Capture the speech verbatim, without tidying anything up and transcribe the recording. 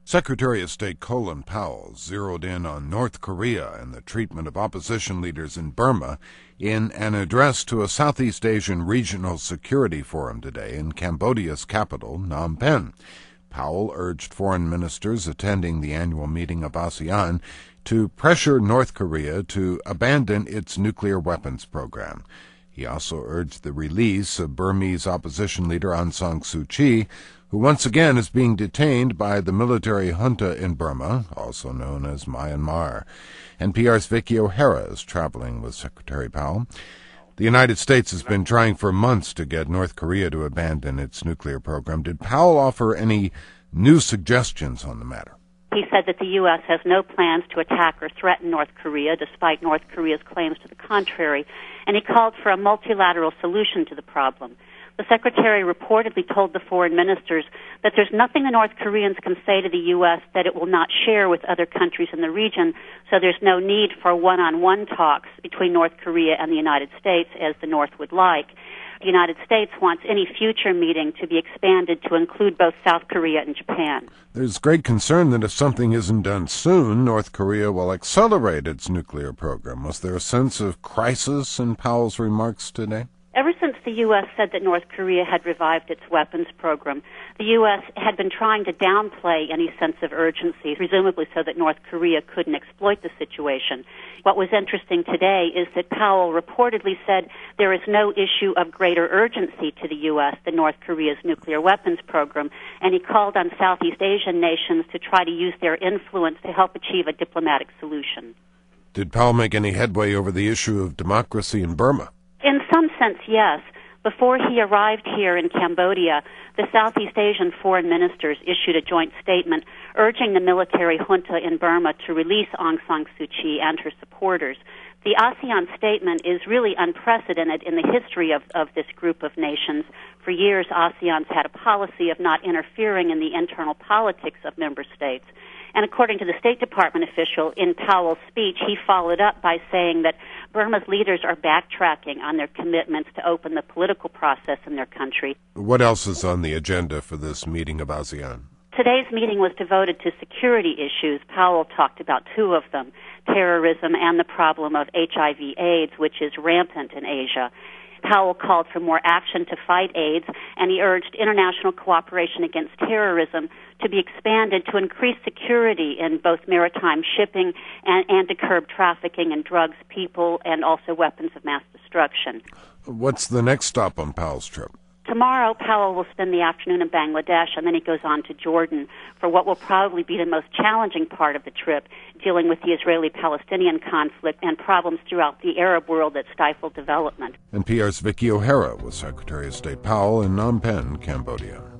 Secretary of State Colin Powell zeroed in on North Korea and the treatment of opposition leaders in Burma in an address to a Southeast Asian Regional Security Forum today in Cambodia's capital, Phnom Penh. Powell urged foreign ministers attending the annual meeting of ASEAN to pressure North Korea to abandon its nuclear weapons program. He also urged the release of Burmese opposition leader Aung San Suu Kyi, who once again is being detained by the military junta in Burma, also known as Myanmar. N P R's Vicky O'Hara is traveling with Secretary Powell. The United States has been trying for months to get North Korea to abandon its nuclear program. Did Powell offer any new suggestions on the matter? He said that the U S has no plans to attack or threaten North Korea, despite North Korea's claims to the contrary, and he called for a multilateral solution to the problem. The Secretary reportedly told the foreign ministers that there's nothing the North Koreans can say to the U S that it will not share with other countries in the region, so there's no need for one-on-one talks between North Korea and the United States, as the North would like. The United States wants any future meeting to be expanded to include both South Korea and Japan. There's great concern that if something isn't done soon, North Korea will accelerate its nuclear program. Was there a sense of crisis in Powell's remarks today? Ever since the U S said that North Korea had revived its weapons program, the U S had been trying to downplay any sense of urgency, presumably so that North Korea couldn't exploit the situation. What was interesting today is that Powell reportedly said there is no issue of greater urgency to the U S than North Korea's nuclear weapons program, and he called on Southeast Asian nations to try to use their influence to help achieve a diplomatic solution. Did Powell make any headway over the issue of democracy in Burma? In some sense, yes. Before he arrived here in Cambodia, the Southeast Asian foreign ministers issued a joint statement urging the military junta in Burma to release Aung San Suu Kyi and her supporters. The ASEAN statement is really unprecedented in the history of, of this group of nations. For years, ASEAN's had a policy of not interfering in the internal politics of member states. And according to the State Department official in Powell's speech, he followed up by saying that Burma's leaders are backtracking on their commitments to open the political process in their country. What else is on the agenda for this meeting of ASEAN? Today's meeting was devoted to security issues. Powell talked about two of them, terrorism and the problem of H I V AIDS, which is rampant in Asia. Powell called for more action to fight AIDS, and he urged international cooperation against terrorism to be expanded to increase security in both maritime shipping and, and to curb trafficking in drugs, people, and also weapons of mass destruction. What's the next stop on Powell's trip? Tomorrow, Powell will spend the afternoon in Bangladesh, and then he goes on to Jordan for what will probably be the most challenging part of the trip, dealing with the Israeli-Palestinian conflict and problems throughout the Arab world that stifle development. N P R's Vicky O'Hara with Secretary of State Powell in Phnom Penh, Cambodia.